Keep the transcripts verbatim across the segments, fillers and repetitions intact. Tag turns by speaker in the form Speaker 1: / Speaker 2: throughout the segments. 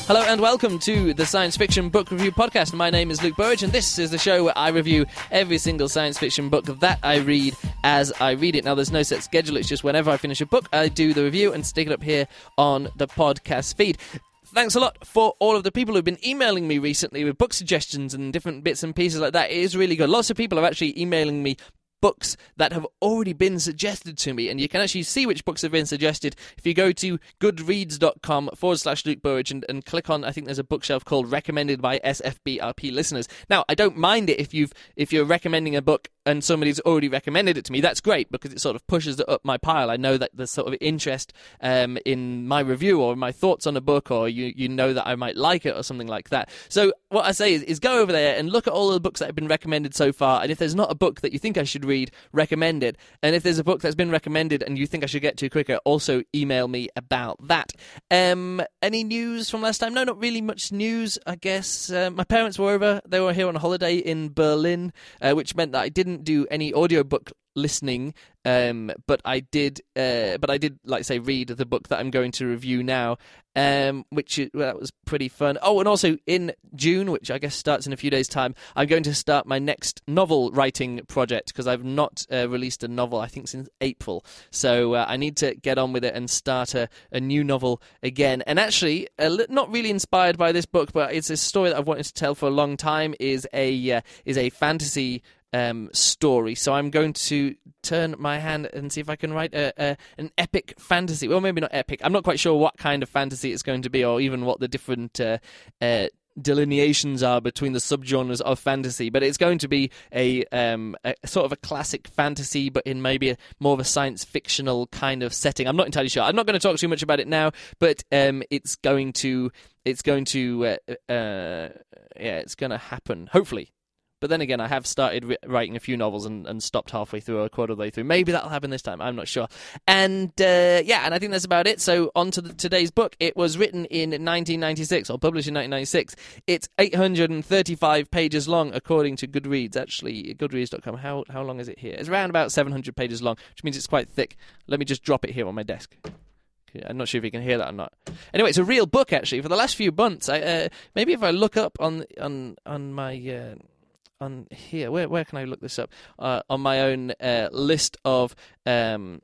Speaker 1: Hello and welcome to the Science Fiction Book Review Podcast. My name is Luke Burridge and this is the show where I review every single science fiction book that I read as I read it. Now, there's no set schedule, it's just whenever I finish a book, I do the review and stick it up here on the podcast feed. Thanks a lot for all of the people who've been emailing me recently with book suggestions and different bits and pieces like that. It is really good. Lots of people are actually emailing me books that have already been suggested to me, and you can actually see which books have been suggested if you go to goodreads.com forward slash Luke Burridge and, and click on, I think there's a bookshelf called Recommended by S F B R P Listeners. Now, I don't mind it if you've if you're recommending a book and somebody's already recommended it to me. That's great, because it sort of pushes it up my pile. I know that there's sort of interest um, in my review or my thoughts on a book, or you, you know that I might like it or something like that. So what I say is, is go over there and look at all the books that have been recommended so far, and if there's not a book that you think I should read, recommend it. And if there's a book that's been recommended and you think I should get to quicker, also email me about that. Um, any news from last time? No, not really much news, I guess. Uh, my parents were over. They were here on holiday in Berlin, uh, which meant that I didn't do any audiobook listening, um, but I did, uh, but I did, like say, read the book that I'm going to review now, um, which is, well, that was pretty fun. Oh, and also in June, which I guess starts in a few days' time, I'm going to start my next novel writing project, because I've not uh, released a novel, I think, since April. So uh, I need to get on with it and start a, a new novel again. And actually, uh, not really inspired by this book, but it's a story that I've wanted to tell for a long time. Is a uh, is a fantasy Um, story. So I'm going to turn my hand and see if I can write a, a an epic fantasy. Well, maybe not epic. I'm not quite sure what kind of fantasy it's going to be, or even what the different uh, uh, delineations are between the subgenres of fantasy. But it's going to be a, um, a sort of a classic fantasy, but in maybe a, more of a science fictional kind of setting. I'm not entirely sure. I'm not going to talk too much about it now, but um, it's going to it's going to uh, uh, yeah, it's going to happen. Hopefully. But then again, I have started ri- writing a few novels and, and stopped halfway through or a quarter of the way through. Maybe that'll happen this time. I'm not sure. And uh, yeah, and I think that's about it. So on to the, today's book. It was written in nineteen ninety-six, or published in nineteen ninety-six. It's eight hundred thirty-five pages long, according to Goodreads. Actually, goodreads dot com. How how long is it here? It's around about seven hundred pages long, which means it's quite thick. Let me just drop it here on my desk. I'm not sure if you can hear that or not. Anyway, it's a real book, actually. For the last few months, I uh, maybe if I look up on on on my uh, on here, where where can I look this up? Uh, on my own uh, list of um,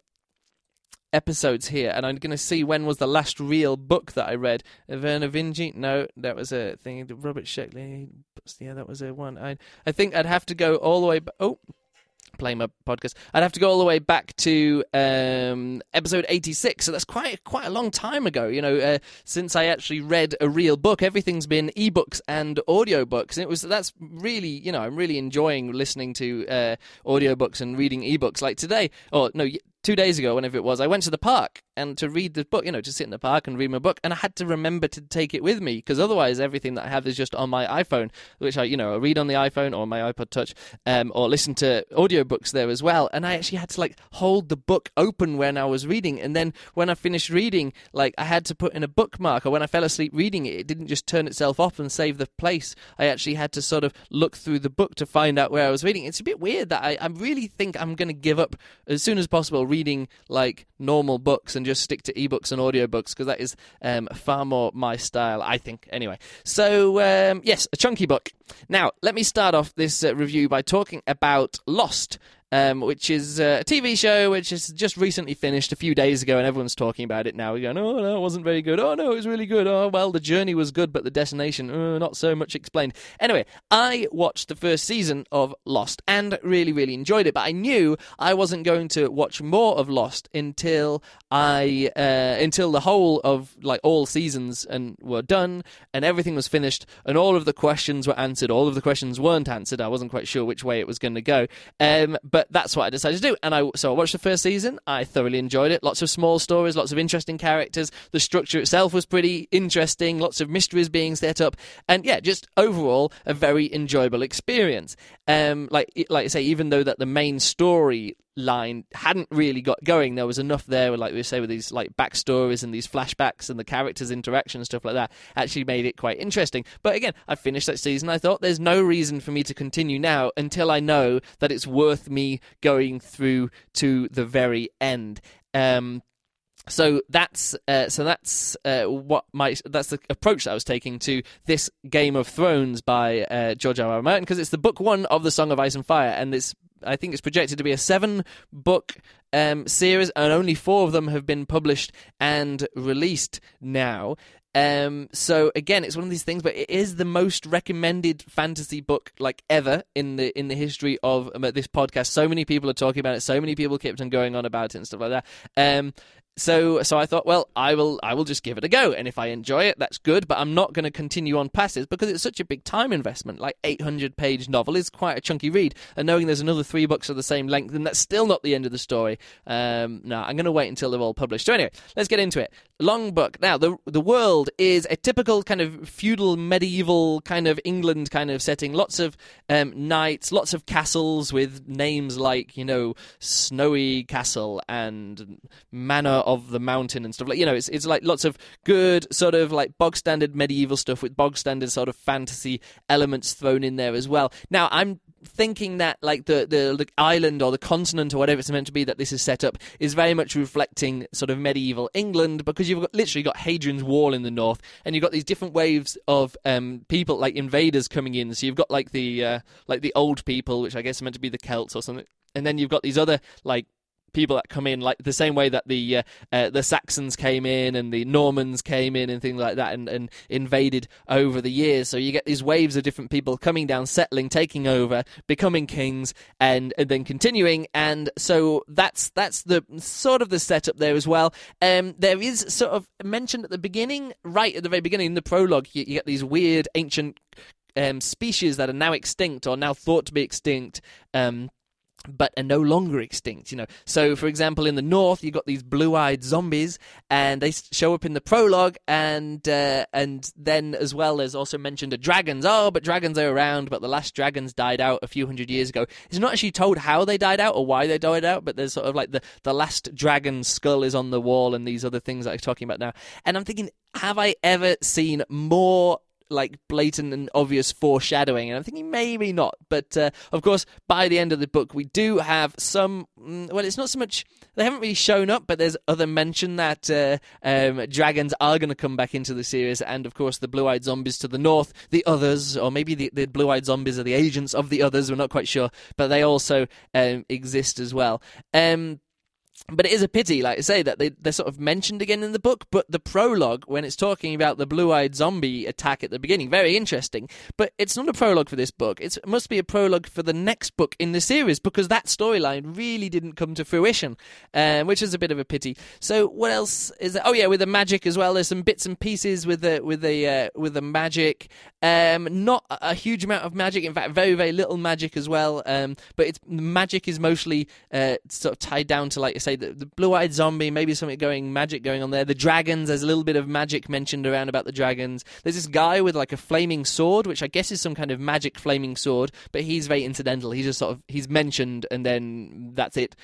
Speaker 1: episodes here, and I'm going to see when was the last real book that I read. Werner Vinge? No, that was a thing. Robert Sheckley? Yeah, that was a one. I I think I'd have to go all the way. Ba- oh. Playing my podcast, I'd have to go all the way back to um, episode eighty-six. So that's quite quite a long time ago. You know, uh, since I actually read a real book, everything's been ebooks and audiobooks. And it was that's really, you know, I'm really enjoying listening to uh, audiobooks and reading ebooks. Like today, or no, two days ago, whenever it was, I went to the park and to read the book, you know, to sit in the park and read my book, and I had to remember to take it with me, because otherwise everything that I have is just on my iPhone, which I, you know, I read on the iPhone or my iPod Touch, um, or listen to audiobooks there as well, and I actually had to, like, hold the book open when I was reading, and then when I finished reading, like, I had to put in a bookmark, or when I fell asleep reading it, it didn't just turn itself off and save the place. I actually had to sort of look through the book to find out where I was reading. It's a bit weird that I, I really think I'm going to give up as soon as possible reading, like, normal books and just stick to ebooks and audiobooks, because that is um, far more my style, I think. Anyway, so um, yes, a chunky book. Now, let me start off this uh, review by talking about Lost, um, which is uh, a T V show which is just recently finished a few days ago, and everyone's talking about it now. We're going, oh, no, it wasn't very good. Oh, no, it was really good. Oh, well, the journey was good, but the destination, uh, not so much explained. Anyway, I watched the first season of Lost and really, really enjoyed it, but I knew I wasn't going to watch more of Lost until I, uh, until the whole of, like, all seasons and were done, and everything was finished, and all of the questions were answered. All of the questions weren't answered. I wasn't quite sure which way it was going to go. Um, but that's what I decided to do. And I so I watched the first season. I thoroughly enjoyed it. Lots of small stories, lots of interesting characters. The structure itself was pretty interesting. Lots of mysteries being set up. And yeah, just overall a very enjoyable experience. Um, like like I say, even though that the main story line hadn't really got going, there was enough there, like we say, with these like backstories and these flashbacks and the characters' interaction and stuff like that, actually made it quite interesting. But again, I finished that season. I thought there's no reason for me to continue now until I know that it's worth me going through to the very end. Um, So that's uh, so that's uh, what my that's the approach that I was taking to this Game of Thrones by uh, George R. R. Martin, because it's the book one of the Song of Ice and Fire, and it's I think it's projected to be a seven book um, series, and only four of them have been published and released now. Um, so again, it's one of these things, but it is the most recommended fantasy book like ever in the in the history of um, this podcast. So many people are talking about it. So many people kept on going on about it and stuff like that. Um, So, so I thought, well, I will, I will just give it a go, and if I enjoy it, that's good. But I'm not going to continue on past it because it's such a big time investment. Like eight hundred page novel is quite a chunky read, and knowing there's another three books of the same length, and that's still not the end of the story. Um, no, I'm going to wait until they're all published. So anyway, let's get into it. Long book. Now, the the world is a typical kind of feudal, medieval kind of England kind of setting. Lots of um, knights, lots of castles with names like, you know, Snowy Castle and Manor of the Mountain and stuff like, you know, it's it's like lots of good sort of like bog standard medieval stuff with bog standard sort of fantasy elements thrown in there as well. Now, I'm thinking that like the, the the island or the continent or whatever it's meant to be that this is set up is very much reflecting sort of medieval England, because you've got, literally got Hadrian's Wall in the north, and you've got these different waves of um, people like invaders coming in. So you've got like the uh, like the old people, which I guess are meant to be the Celts or something, and then you've got these other like people that come in like the same way that the uh, uh, the Saxons came in and the Normans came in and things like that, and, and invaded over the years. So you get these waves of different people coming down, settling, taking over, becoming kings, and, and then continuing. And so that's that's the sort of the setup there as well. Um, there is sort of mentioned at the beginning, right at the very beginning in the prologue, you, you get these weird ancient um, species that are now extinct or now thought to be extinct. Um, but are no longer extinct, you know. So, for example, in the north, you've got these blue-eyed zombies, and they show up in the prologue, and uh, and then, as well as also mentioned, are dragons. Oh, but dragons are around, but the last dragons died out a few hundred years ago. It's not actually told how they died out or why they died out, but there's sort of like the, the last dragon's skull is on the wall and these other things that I'm talking about now. And I'm thinking, have I ever seen more like blatant and obvious foreshadowing? And I'm thinking maybe not, but uh, of course by the end of the book we do have some, well, it's not so much, they haven't really shown up, but there's other mention that uh, um, dragons are going to come back into the series, and of course the blue-eyed zombies to the north, the others, or maybe the, the blue-eyed zombies are the agents of the others, we're not quite sure, but they also um, exist as well. um But it is a pity, like I say, that they, they're sort of mentioned again in the book, but the prologue, when it's talking about the blue-eyed zombie attack at the beginning, very interesting, but it's not a prologue for this book. It's, it must be a prologue for the next book in the series, because that storyline really didn't come to fruition, um, which is a bit of a pity. So what else is there? Oh yeah, with the magic as well, there's some bits and pieces with the, with the, uh, with the magic. Um, not a huge amount of magic, in fact, very, very little magic as well, um, but it's, magic is mostly uh, sort of tied down to, like I say, the, the blue-eyed zombie, maybe something going magic going on there. The dragons, there's a little bit of magic mentioned around about the dragons. There's this guy with like a flaming sword, which I guess is some kind of magic flaming sword, but he's very incidental. He's just sort of, he's mentioned and then that's it.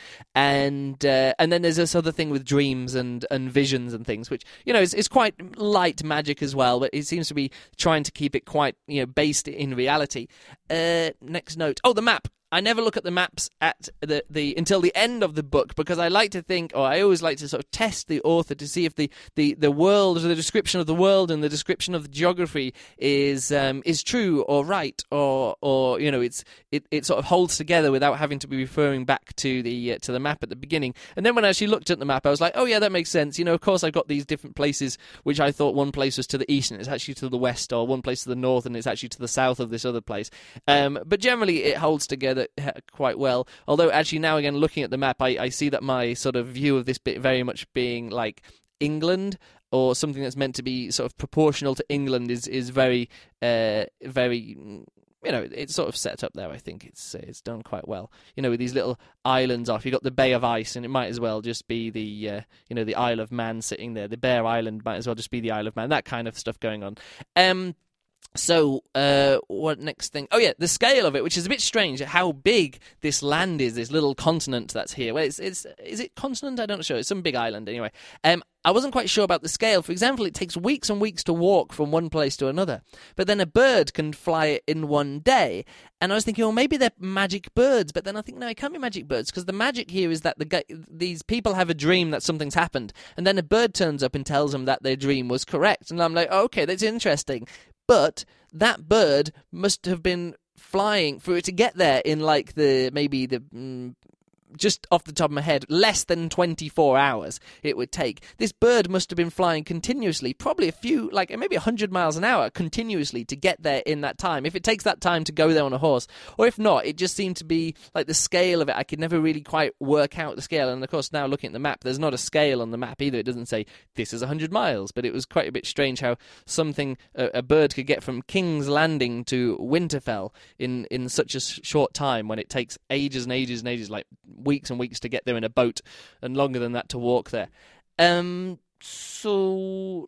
Speaker 1: And uh, and then there's this other thing with dreams and, and visions and things, which, you know, is, is quite light magic as well, but it seems to be trying to keep it quite, you know, based in reality. Uh, next note. Oh, the map. I never look at the maps at the, the until the end of the book, because I like to think, or I always like to sort of test the author to see if the, the, the world, or the description of the world and the description of the geography is um, is true or right, or or you know it's it, it sort of holds together without having to be referring back to the uh, to the map at the beginning. And then when I actually looked at the map, I was like, oh yeah, that makes sense. You know, of course I've got these different places, which I thought one place was to the east and it's actually to the west, or one place to the north and it's actually to the south of this other place. Um, but generally it holds together quite well, although actually now again looking at the map, I, I see that my sort of view of this bit very much being like England, or something that's meant to be sort of proportional to England, is is very uh, very, you know, it's sort of set up there. I think it's it's done quite well, you know, with these little islands off. You've got the Bay of Ice, and it might as well just be the uh, you know, the Isle of Man sitting there. The Bear Island might as well just be the Isle of Man, that kind of stuff going on. um So, uh, what next thing? Oh, yeah, the scale of it, which is a bit strange, how big this land is, this little continent that's here. Well, it's, it's is it continent? I'm not sure. It's some big island, anyway. Um, I wasn't quite sure about the scale. For example, it takes weeks and weeks to walk from one place to another. But then a bird can fly it in one day. And I was thinking, well, maybe they're magic birds. But then I think, no, it can't be magic birds, because the magic here is that the guy, these people have a dream that something's happened. And then a bird turns up and tells them that their dream was correct. And I'm like, oh, okay, that's interesting. But that bird must have been flying for it to get there in like the maybe the mm, just off the top of my head, less than twenty-four hours it would take. This bird must have been flying continuously, probably a few, like maybe one hundred miles an hour continuously to get there in that time. If it takes that time to go there on a horse, or if not, it just seemed to be like the scale of it. I could never really quite work out the scale. And of course, now looking at the map, there's not a scale on the map either. It doesn't say this is one hundred miles, but it was quite a bit strange how something, a, a bird could get from King's Landing to Winterfell in, in such a short time, when it takes ages and ages and ages, like weeks and weeks to get there in a boat, and longer than that to walk there. Um, so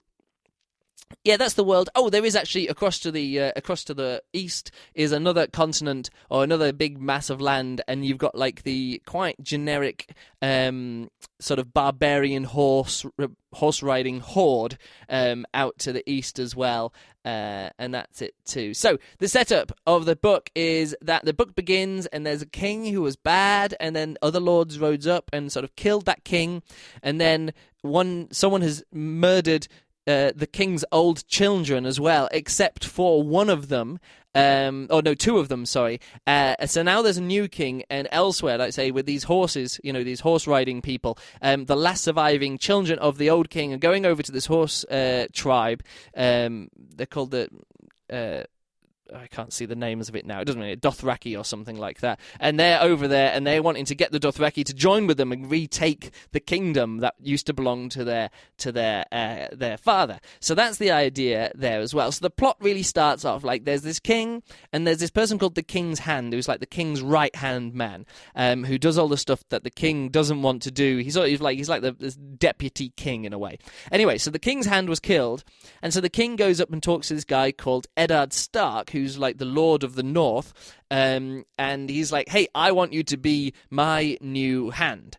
Speaker 1: yeah, that's the world. Oh, there is actually across to the uh, across to the east is another continent, or another big mass of land, and you've got like the quite generic um, sort of barbarian horse horse riding horde um, out to the east as well. Uh, and that's it too. So the setup of the book is that the book begins, and there's a king who was bad, and then other lords rose up and sort of killed that king, and then one someone has murdered uh, the king's old children as well, except for one of them. Um, oh no, two of them, sorry. Uh, so now there's a new king, and elsewhere, like I say, with these horses, you know, these horse riding people, um, the last surviving children of the old king are going over to this horse uh, tribe. Um, they're called the. Uh, I can't see the names of it now. It doesn't mean Dothraki or something like that. And they're over there, and they're wanting to get the Dothraki to join with them and retake the kingdom that used to belong to their to their uh, their father. So that's the idea there as well. So the plot really starts off like there's this king, and there's this person called the King's Hand, who's like the king's right hand man, um, who does all the stuff that the king doesn't want to do. He's sort of like he's like the this deputy king in a way. Anyway, so the King's Hand was killed, and so the king goes up and talks to this guy called Eddard Stark, who who's like the Lord of the North, um, and he's like, hey, I want you to be my new hand.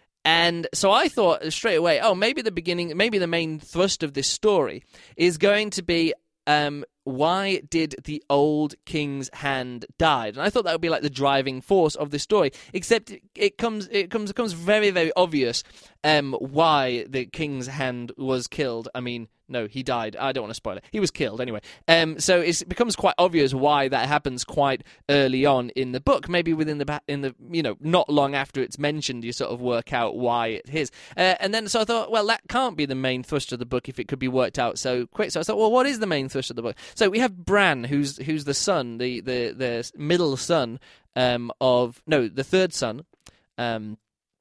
Speaker 1: And so I thought straight away, oh, maybe the beginning, maybe the main thrust of this story is going to be um, why did the old king's hand die? And I thought that would be like the driving force of the story, except it, it comes it comes it becomes very, very obvious um, why the king's hand was killed. I mean, no, he died. I don't want to spoil it. He was killed anyway. Um, so it's, it becomes quite obvious why that happens quite early on in the book. Maybe within the in the you know not long after it's mentioned, you sort of work out why it is. Uh, and then so I thought, well, that can't be the main thrust of the book if it could be worked out so quick. So I thought, well, what is the main thrust of the book? So we have Bran, who's who's the son, the the the middle son um, of no, the third son, um,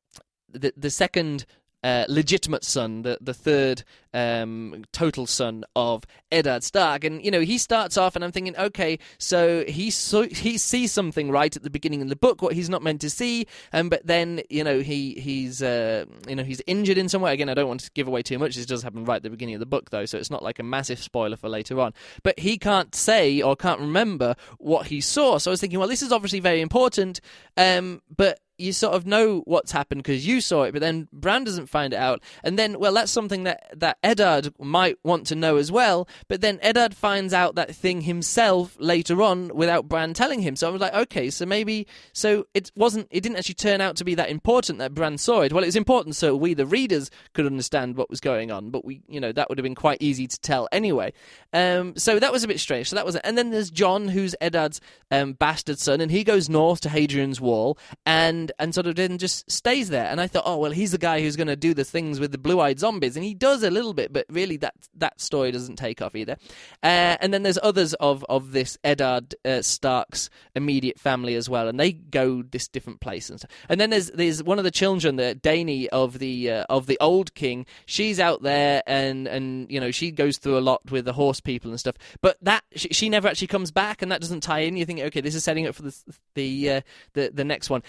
Speaker 1: the the second. Uh, legitimate son, the the third um, total son of Eddard Stark, and you know he starts off, and I'm thinking, okay, so he so he sees something right at the beginning of the book, what he's not meant to see, um, but then you know he he's uh, you know he's injured in some way. Again, I don't want to give away too much. This does happen right at the beginning of the book, though, so it's not like a massive spoiler for later on. But he can't say or can't remember what he saw. So I was thinking, well, this is obviously very important, um, but. You sort of know what's happened because you saw it, but then Bran doesn't find it out. And then, well, that's something that, that Eddard might want to know as well, but then Eddard finds out that thing himself later on without Bran telling him. So I was like, okay, so maybe, so it wasn't, it didn't actually turn out to be that important that Bran saw it. Well, it was important so we, the readers, could understand what was going on, but we, you know, that would have been quite easy to tell anyway. Um, so that was a bit strange. So that was it. And then there's Jon, who's Eddard's um, bastard son, and he goes north to Hadrian's Wall, and and sort of then just stays there. And I thought, oh, well, he's the guy who's going to do the things with the blue-eyed zombies, and he does a little bit, but really that that story doesn't take off either. Uh, and then there's others of, of this Eddard uh, Stark's immediate family as well, and they go this different place and stuff. And then there's there's one of the children, the Dany of the uh, of the old king. She's out there, and and you know she goes through a lot with the horse people and stuff. But that she, she never actually comes back, and that doesn't tie in. You think, okay, this is setting up for the the uh, the, the next one. And then there's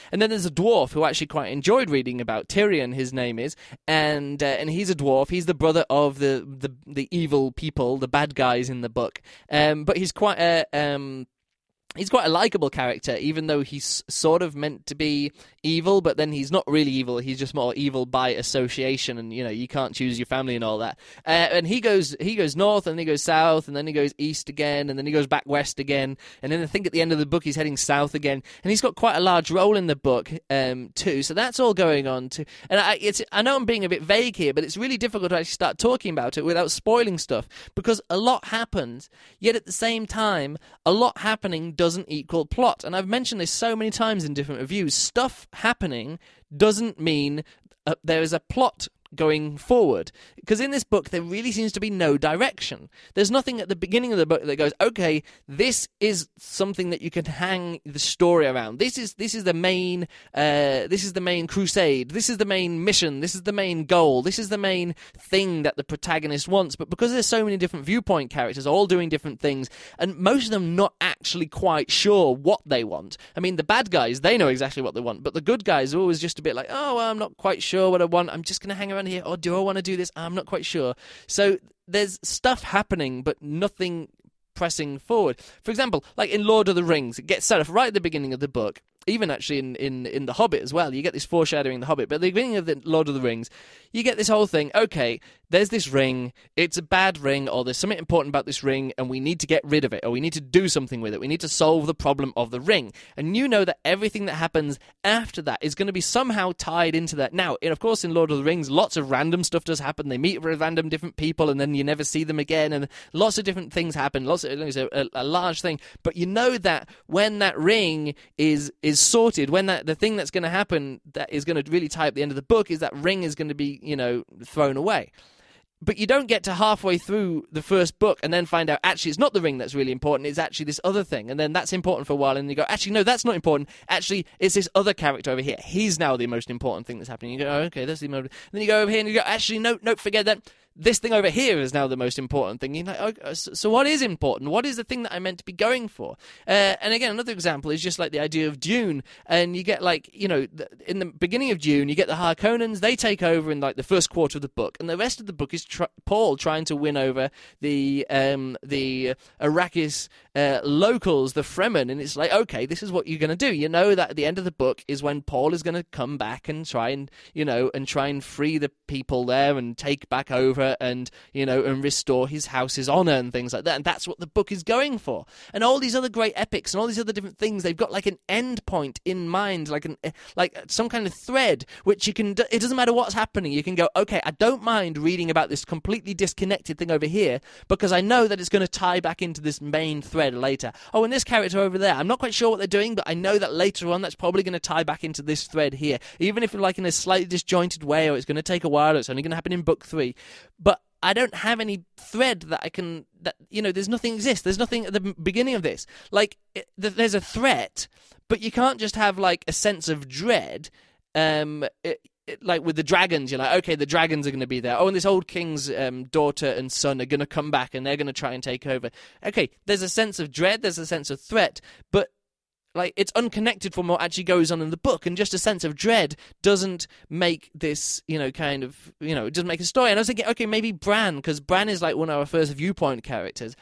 Speaker 1: there's a dwarf who actually quite enjoyed reading about. Tyrion, his name is, and uh, and he's a dwarf. He's the brother of the, the the evil people, the bad guys in the book. Um, but he's quite a um. He's quite a likable character, even though he's sort of meant to be evil, but then he's not really evil. He's just more evil by association, and you know you can't choose your family and all that. Uh, and he goes he goes north, and then he goes south, and then he goes east again, and then he goes back west again, and then I think at the end of the book he's heading south again. And he's got quite a large role in the book um, too. So that's all going on too. And I, it's I know I'm being a bit vague here, but it's really difficult to actually start talking about it without spoiling stuff, because a lot happens. Yet at the same time, a lot happening doesn't equal plot. And I've mentioned this so many times in different reviews. Stuff happening doesn't mean uh, there is a plot going forward, because in this book there really seems to be no direction. There's nothing at the beginning of the book that goes, okay, this is something that you can hang the story around. This is this is the main uh, this is the main crusade. This is the main mission. This is the main goal. This is the main thing that the protagonist wants. But because there's so many different viewpoint characters all doing different things, and most of them not actually quite sure what they want. I mean, the bad guys, they know exactly what they want, but the good guys are always just a bit like, oh, well, I'm not quite sure what I want. I'm just going to hang around here, or do I want to do this? I'm not quite sure. So there's stuff happening, but nothing pressing forward. For example, like in Lord of the Rings, it gets set off right at the beginning of the book. Even actually in, in, in The Hobbit as well, you get this foreshadowing in The Hobbit. But at the beginning of the Lord of the Rings, you get this whole thing, okay, there's this ring, it's a bad ring, or there's something important about this ring, and we need to get rid of it, or we need to do something with it. We need to solve the problem of the ring. And you know that everything that happens after that is going to be somehow tied into that. Now, of course, in Lord of the Rings, lots of random stuff does happen. They meet with random different people, and then you never see them again, and lots of different things happen. Lots of, it's a, a, a large thing. But you know that when that ring is is sorted, when that the thing that's going to happen that is going to really tie up the end of the book is that ring is going to be, you know, thrown away. But you don't get to halfway through the first book and then find out, actually, it's not the ring that's really important, it's actually this other thing. And then that's important for a while, and you go, actually, no, that's not important. Actually, it's this other character over here. He's now the most important thing that's happening. You go, oh, okay, that's the most... And then you go over here and you go, actually, no, no, forget that. This thing over here is now the most important thing. You're like, okay, so what is important? What is the thing that I'm meant to be going for? Uh, and again, another example is just like the idea of Dune. And you get like, you know, in the beginning of Dune, you get the Harkonnens. They take over in like the first quarter of the book, and the rest of the book is tr- Paul trying to win over the um, the Arrakis uh, locals, the Fremen. And it's like, okay, this is what you're going to do. You know that at the end of the book is when Paul is going to come back and try and, you know, and try and free the people there and take back over and, you know, and restore his house's honor and things like that. And that's what the book is going for. And all these other great epics and all these other different things, they've got like an end point in mind, like an like some kind of thread, which you can, it doesn't matter what's happening. You can go, okay, I don't mind reading about this completely disconnected thing over here because I know that it's going to tie back into this main thread later. Oh, and this character over there, I'm not quite sure what they're doing, but I know that later on that's probably going to tie back into this thread here. Even if like in a slightly disjointed way, or it's going to take a while, or it's only going to happen in book three. But I don't have any thread that I can, that, you know, there's nothing exists. There's nothing at the beginning of this. Like, it, there's a threat, but you can't just have, like, a sense of dread, um, it, it, like with the dragons. You're like, okay, the dragons are going to be there. Oh, and this old king's um, daughter and son are going to come back, and they're going to try and take over. Okay, there's a sense of dread, there's a sense of threat, but like, it's unconnected from what actually goes on in the book, and just a sense of dread doesn't make this, you know, kind of, you know, it doesn't make a story. And I was thinking, okay, maybe Bran, because Bran is like one of our first viewpoint characters,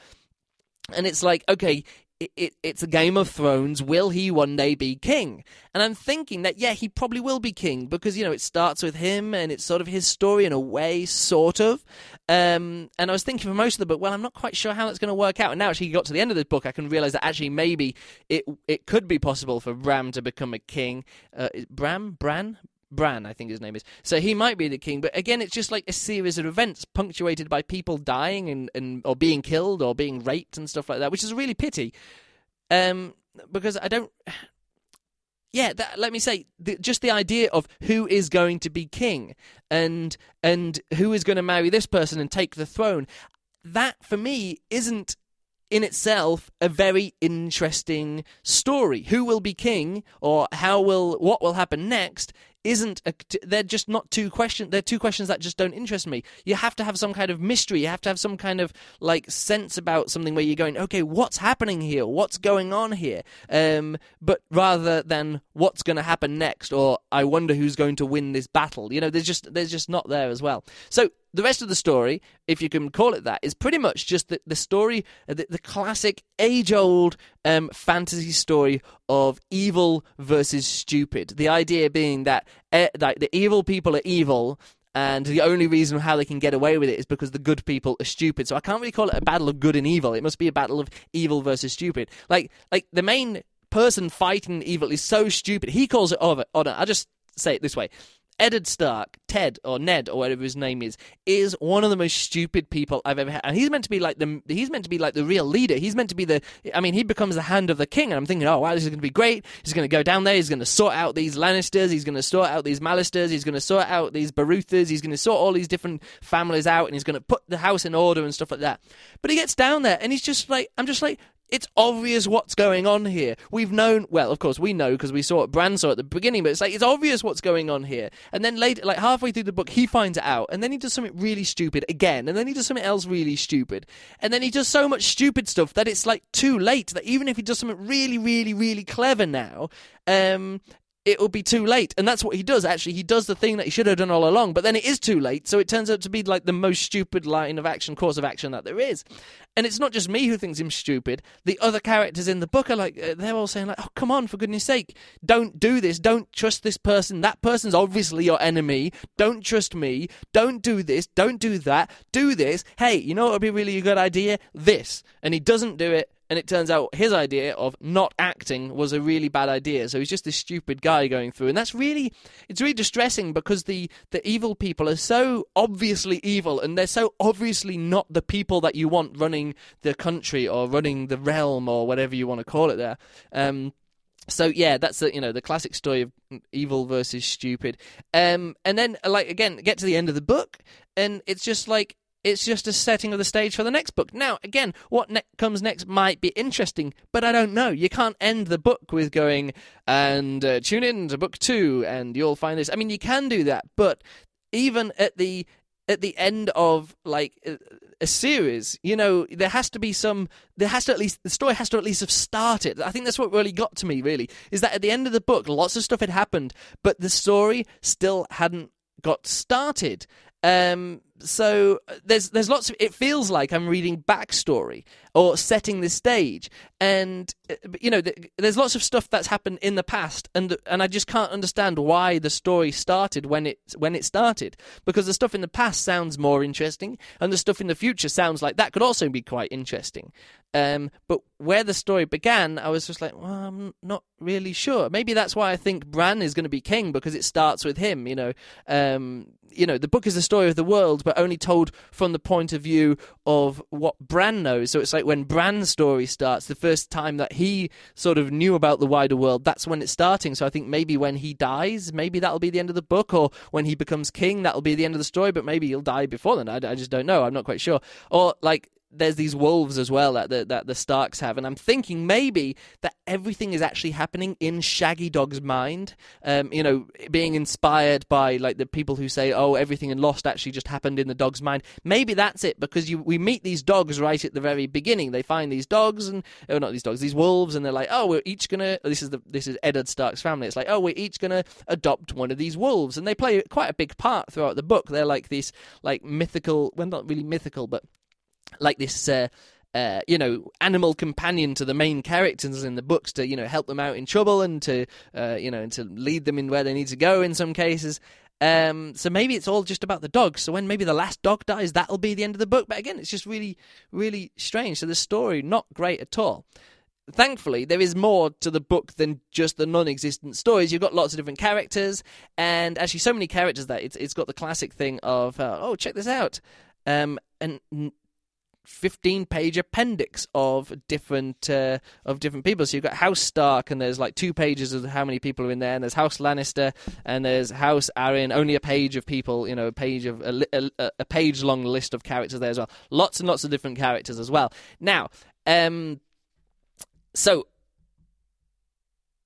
Speaker 1: and it's like, okay, it, it, it's a Game of Thrones, will he one day be king? And I'm thinking that, yeah, he probably will be king, because, you know, it starts with him, and it's sort of his story in a way, sort of. Um, and I was thinking for most of the book, well, I'm not quite sure how that's going to work out. And now actually he got to the end of the book, I can realise that actually maybe it it could be possible for Bram to become a king. Uh, Bram? Bran? Bran, I think his name is. So he might be the king, but again, it's just like a series of events punctuated by people dying and, and or being killed or being raped and stuff like that, which is a really pity. Um, because I don't... Yeah, that, let me say, the, just the idea of who is going to be king and and who is going to marry this person and take the throne, that, for me, isn't in itself a very interesting story. Who will be king, or how will what will happen next, isn't a, they're just not two questions. They're two questions that just don't interest me. You have to have some kind of mystery. You have to have some kind of like sense about something where you're going, okay, what's happening here? What's going on here? Um, but rather than what's going to happen next, or I wonder who's going to win this battle. You know, there's just there's just not there as well. So the rest of the story, if you can call it that, is pretty much just the, the story, the, the classic age-old um, fantasy story of evil versus stupid. The idea being that uh, like the evil people are evil, and the only reason how they can get away with it is because the good people are stupid. So I can't really call it a battle of good and evil. It must be a battle of evil versus stupid. Like, like the main person fighting evil is so stupid. He calls it honor. honor. I'll just say it this way. Eddard Stark, Ted, or Ned, or whatever his name is, is one of the most stupid people I've ever had. And he's meant to be like the he's meant to be like the real leader. He's meant to be the I mean, he becomes the hand of the king, and I'm thinking, oh wow, this is going to be great. He's going to go down there, he's going to sort out these Lannisters, he's going to sort out these Mallisters, he's going to sort out these Baruthas, he's going to sort all these different families out, and he's going to put the house in order and stuff like that. But he gets down there, and he's just like, I'm just like, it's obvious what's going on here. We've known, well, of course, we know because we saw what Bran saw at the beginning, but it's like, it's obvious what's going on here. And then later, like halfway through the book, he finds it out, and then he does something really stupid again, and then he does something else really stupid. And then he does so much stupid stuff that it's like too late, that even if he does something really, really, really clever now, um... it will be too late. And that's what he does, actually. He does the thing that he should have done all along, but then it is too late, so it turns out to be like the most stupid line of action, course of action that there is. And it's not just me who thinks him stupid. The other characters in the book are like, uh, they're all saying like, oh, come on, for goodness sake, don't do this, don't trust this person, that person's obviously your enemy, don't trust me, don't do this, don't do that, do this, hey, you know what would be really a good idea? This. And he doesn't do it. And it turns out his idea of not acting was a really bad idea. So he's just this stupid guy going through. And that's really, it's really distressing because the, the evil people are so obviously evil, and they're so obviously not the people that you want running the country or running the realm or whatever you want to call it there. Um, So yeah, that's the you know the classic story of evil versus stupid. Um, and then like again, get to the end of the book, and it's just like, it's just a setting of the stage for the next book. Now, again, what ne- comes next might be interesting, but I don't know. You can't end the book with going, and uh, tune in to book two, and you'll find this. I mean, you can do that, but even at the at the end of, like, a, a series, you know, there has to be some, there has to at least, the story has to at least have started. I think that's what really got to me, really, is that at the end of the book, lots of stuff had happened, but the story still hadn't got started. Um, so there's there's lots of, it feels like I'm reading backstory or setting the stage, and you know there's lots of stuff that's happened in the past, and and I just can't understand why the story started when it when it started, because the stuff in the past sounds more interesting, and the stuff in the future sounds like that could also be quite interesting. Um, but where the story began, I was just like, well, I'm not really sure. Maybe that's why I think Bran is going to be king, because it starts with him. You know, um, you know, the book is the story of the world, but only told from the point of view of what Bran knows. So it's like when Bran's story starts, the first time that he sort of knew about the wider world, that's when it's starting. So I think maybe when he dies, maybe that'll be the end of the book, or when he becomes king, that'll be the end of the story. But maybe he'll die before then. I, I just don't know. I'm not quite sure. Or like, there's these wolves as well that the, that the Starks have, and I'm thinking maybe that everything is actually happening in Shaggy Dog's mind, um, you know, being inspired by like the people who say, oh, everything in Lost actually just happened in the dog's mind. Maybe that's it, because you we meet these dogs right at the very beginning. They find these dogs, and oh, not these dogs, these wolves, and they're like, oh, we're each gonna, this is the this is Eddard Stark's family. It's like, oh, we're each gonna adopt one of these wolves, and they play quite a big part throughout the book. They're like these like mythical, well, not really mythical, but like this, uh, uh, you know, animal companion to the main characters in the books, to, you know, help them out in trouble, and to, uh, you know, and to lead them in where they need to go in some cases. Um, so maybe it's all just about the dogs. So when maybe the last dog dies, that'll be the end of the book. But again, it's just really, really strange. So the story, not great at all. Thankfully, there is more to the book than just the non-existent stories. You've got lots of different characters, and actually so many characters that it's it's got the classic thing of, uh, oh, check this out. Um, and... fifteen-page appendix of different uh, of different people. So you've got House Stark, and there's like two pages of how many people are in there, and there's House Lannister, and there's House Arryn, only a page of people, you know, a page of a, a, a page-long list of characters there as well. Lots and lots of different characters as well. Now, um, so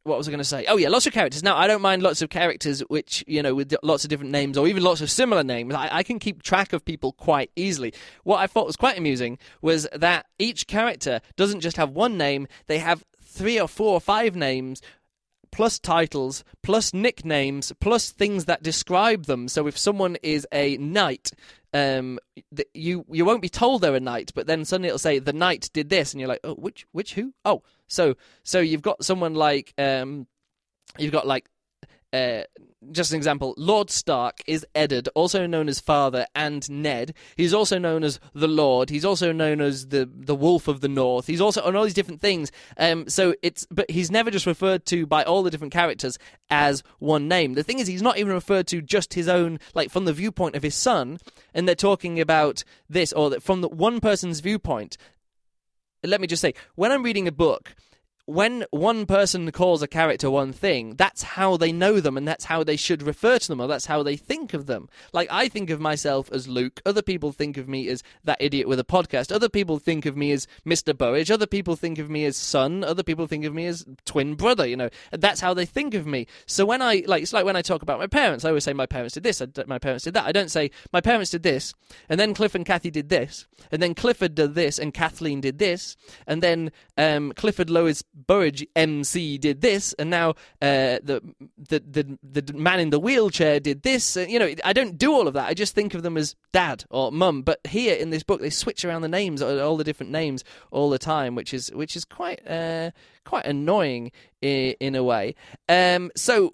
Speaker 1: what was I going to say? Oh yeah, lots of characters. Now I don't mind lots of characters, which you know, with lots of different names or even lots of similar names. I, I can keep track of people quite easily. What I thought was quite amusing was that each character doesn't just have one name; they have three or four or five names, plus titles, plus nicknames, plus things that describe them. So if someone is a knight, um, th- you you won't be told they're a knight, but then suddenly it'll say the knight did this, and you're like, oh, which which who? Oh, so so you've got someone like um, you've got like. Uh, just an example, Lord Stark is Eddard, also known as Father and Ned. He's also known as the Lord. He's also known as the the Wolf of the North. He's also on all these different things. Um, so it's but he's never just referred to by all the different characters as one name. The thing is, he's not even referred to just his own, like from the viewpoint of his son. And they're talking about this, or that from the one person's viewpoint. Let me just say, when I'm reading a book, when one person calls a character one thing, that's how they know them, and that's how they should refer to them, or that's how they think of them. Like, I think of myself as Luke, other people think of me as that idiot with a podcast, other people think of me as Mister Burridge, other people think of me as son, other people think of me as twin brother, you know, and that's how they think of me. So when I, like, it's like when I talk about my parents, I always say my parents did this, my parents did that. I don't say my parents did this, and then Cliff and Kathy did this, and then Clifford did this, and Kathleen did this, and then um, Clifford Lois Burridge M C did this, and now uh, the, the the the man in the wheelchair did this. Uh, you know, I don't do all of that. I just think of them as dad or mum. But here in this book, they switch around the names, all the different names, all the time, which is which is quite uh, quite annoying in, in a way. Um, so.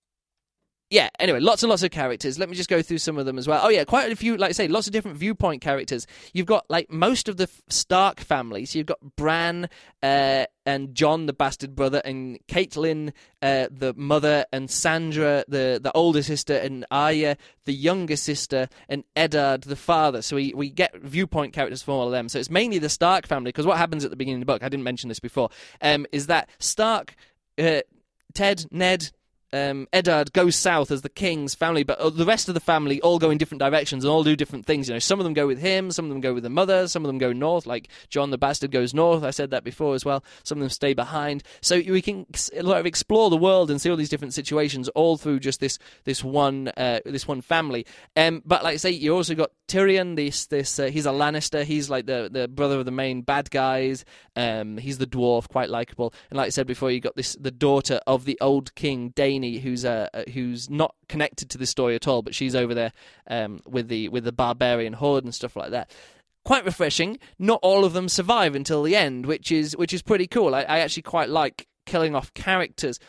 Speaker 1: Yeah, anyway, lots and lots of characters. Let me just go through some of them as well. Oh yeah, quite a few, like I say, lots of different viewpoint characters. You've got, like, most of the Stark family. So you've got Bran uh, and Jon, the bastard brother, and Catelyn, uh, the mother, and Sandra, the, the older sister, and Arya, the younger sister, and Eddard, the father. So we, we get viewpoint characters from all of them. So it's mainly the Stark family, because what happens at the beginning of the book, I didn't mention this before, um, is that Stark, uh, Ted, Ned, Um, Eddard goes south as the king's family, but the rest of the family all go in different directions and all do different things. You know, some of them go with him, some of them go with the mother, some of them go north, like Jon the Bastard goes north. I said that before as well. Some of them stay behind. So we can sort of explore the world and see all these different situations all through just this this one uh, this one family. Um, but like I say, you also got Tyrion. This this uh, he's a Lannister. He's like the, the brother of the main bad guys. Um, he's the dwarf, quite likable. And like I said before, you got this the daughter of the old king, Dany, who's uh, who's not connected to this story at all, but she's over there um, with the with the barbarian horde and stuff like that. Quite refreshing. Not all of them survive until the end, which is which is pretty cool. I, I actually quite like killing off characters.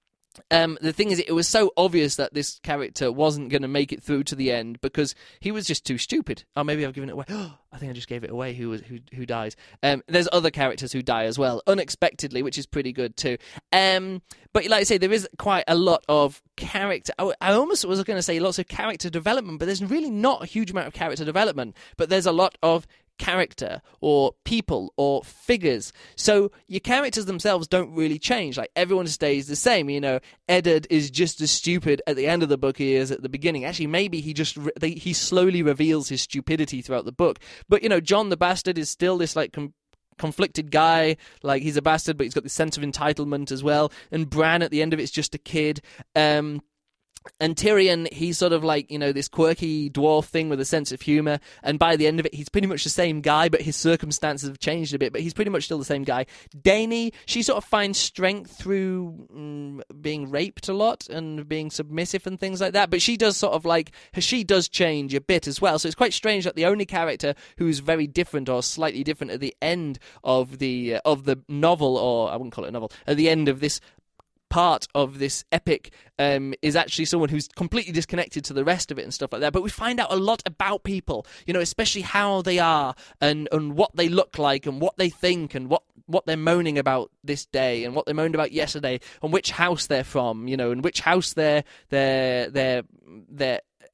Speaker 1: Um, the thing is, it was so obvious that this character wasn't going to make it through to the end because he was just too stupid. Oh, maybe I've given it away. Oh, I think I just gave it away. Who was who? Who dies? Um, there's other characters who die as well, unexpectedly, which is pretty good too. Um, but like I say, there is quite a lot of character. I, I almost was going to say lots of character development, but there's really not a huge amount of character development. But there's a lot of character or people or figures. So your characters themselves don't really change. Like, everyone stays the same. You know, Eddard is just as stupid at the end of the book he is at the beginning. Actually, maybe he just re- they, he slowly reveals his stupidity throughout the book. But you know, Jon the Bastard is still this like com- conflicted guy. Like, he's a bastard, but he's got this sense of entitlement as well. And Bran at the end of it is just a kid. Um And Tyrion, he's sort of like, you know, this quirky dwarf thing with a sense of humour, and by the end of it, he's pretty much the same guy, but his circumstances have changed a bit, but he's pretty much still the same guy. Dany, she sort of finds strength through mm, being raped a lot and being submissive and things like that, but she does sort of like, she does change a bit as well, so it's quite strange that the only character who's very different or slightly different at the end of the, uh, of the novel, or I wouldn't call it a novel, at the end of this part of this epic um, is actually someone who's completely disconnected to the rest of it and stuff like that. But we find out a lot about people, you know, especially how they are and, and what they look like and what they think and what, what they're moaning about this day and what they moaned about yesterday and which house they're from, you know, and which house they're they're they're they're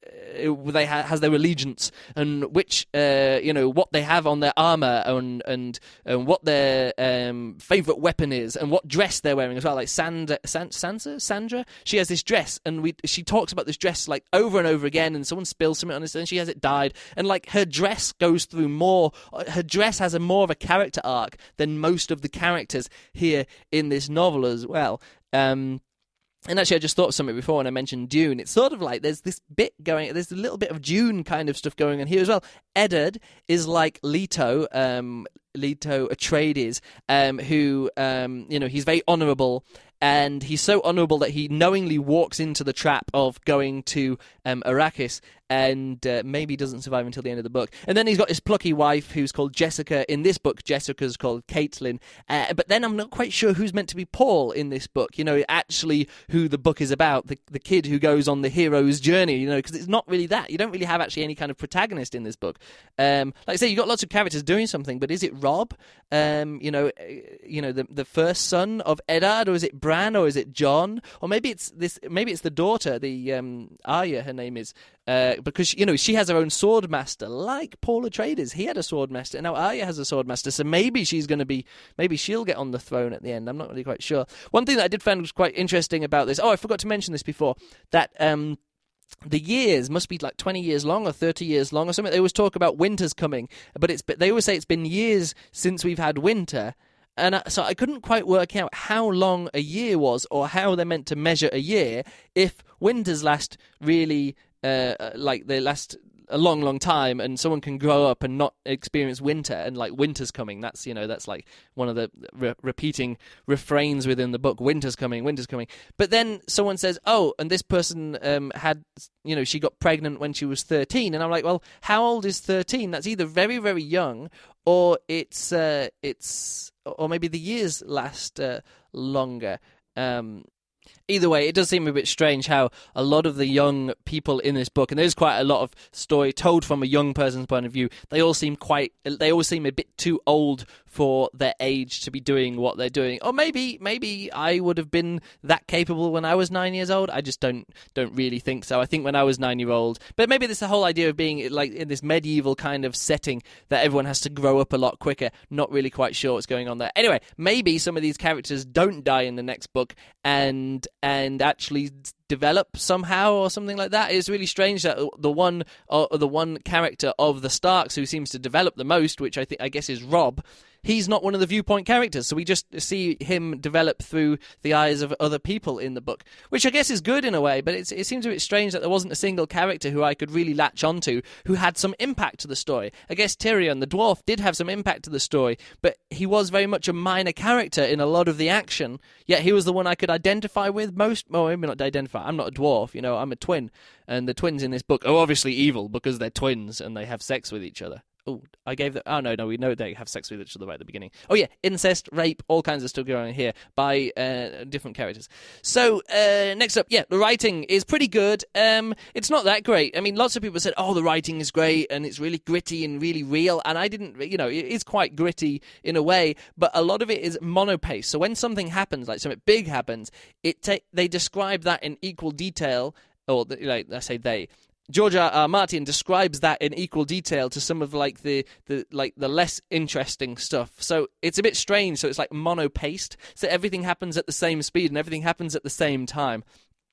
Speaker 1: they ha- has their allegiance, and which uh, you know what they have on their armor, and and, and what their um, favorite weapon is, and what dress they're wearing as well. Like Sandra, San- Sansa, Sandra, she has this dress, and we she talks about this dress like over and over again. And someone spills something on it, and she has it dyed, and like her dress goes through more. Her dress has a more of a character arc than most of the characters here in this novel as well. Um, And actually, I just thought of something before when I mentioned Dune. It's sort of like there's this bit going, there's a little bit of Dune kind of stuff going on here as well. Eddard is like Leto, um, Leto Atreides, um, who, um, you know, he's very honourable. And he's so honourable that he knowingly walks into the trap of going to um, Arrakis, and uh, maybe doesn't survive until the end of the book. And then he's got his plucky wife who's called Jessica. In this book, Jessica's called Caitlin. Uh, but then I'm not quite sure who's meant to be Paul in this book, you know, actually who the book is about, the, the kid who goes on the hero's journey, you know, because it's not really that. You don't really have actually any kind of protagonist in this book. Um, like I say, you've got lots of characters doing something, but is it Rob, um, you know, you know, the, the first son of Eddard, or is it Bran, or is it John, or maybe it's this, maybe it's the daughter, the um, Arya, her name is, uh, because you know she has her own sword master, like Paul Atreides. He had a sword master, and now Arya has a sword master. So maybe she's going to be, maybe she'll get on the throne at the end. I'm not really quite sure. One thing that I did find was quite interesting about this. Oh, I forgot to mention this before. That um, the years must be like twenty years long or thirty years long or something. They always talk about winter's coming, but it's but they always say it's been years since we've had winter. And I, so I couldn't quite work out how long a year was, or how they're meant to measure a year if winters last really, uh, like they last a long, long time, and someone can grow up and not experience winter, and like winter's coming. That's, you know, that's like one of the re- repeating refrains within the book. Winter's coming, winter's coming. But then someone says, oh, and this person um, had, you know, she got pregnant when she was thirteen. And I'm like, well, how old is thirteen? That's either very, very young, or it's, uh, it's, or maybe the years last uh, longer. Um, Either way, it does seem a bit strange how a lot of the young people in this book, and there's quite a lot of story told from a young person's point of view, they all seem quite, they all seem a bit too old for their age to be doing what they're doing. Or maybe, maybe I would have been that capable when I was nine years old. I just don't, don't really think so. I think when I was nine year old, but maybe this the whole idea of being like in this medieval kind of setting that everyone has to grow up a lot quicker. Not really quite sure what's going on there. Anyway, maybe some of these characters don't die in the next book, and and actually develop somehow or something like that. It's really strange that the one or the one character of the Starks who seems to develop the most, which I think I guess is Rob, he's not one of the viewpoint characters, so we just see him develop through the eyes of other people in the book, which I guess is good in a way, but it's, it seems a bit strange that there wasn't a single character who I could really latch onto who had some impact to the story. I guess Tyrion, the dwarf, did have some impact to the story, but he was very much a minor character in a lot of the action, yet he was the one I could identify with most. Well, maybe not identify, I'm not a dwarf, you know, I'm a twin, and the twins in this book are obviously evil because they're twins and they have sex with each other. Oh, I gave the... Oh, no, no, we know they have sex with each other right at the beginning. Oh, yeah, incest, rape, all kinds of stuff going on here by uh, different characters. So, uh, next up, yeah, the writing is pretty good. Um, it's not that great. I mean, lots of people said, oh, the writing is great, and it's really gritty and really real, and I didn't... You know, it is quite gritty in a way, but a lot of it is monopace. So when something happens, like something big happens, it ta- they describe that in equal detail, or, like, I say they... George R. R. Martin describes that in equal detail to some of like the, the like the less interesting stuff. So it's a bit strange. So it's like mono-paced. So everything happens at the same speed and everything happens at the same time.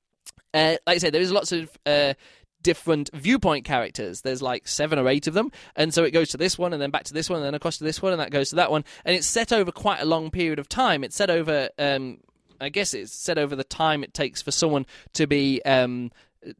Speaker 1: Uh, like I said, there is lots of uh, different viewpoint characters. There's like seven or eight of them, and so it goes to this one and then back to this one and then across to this one and that goes to that one. And it's set over quite a long period of time. It's set over, um, I guess it's set over the time it takes for someone to be... Um,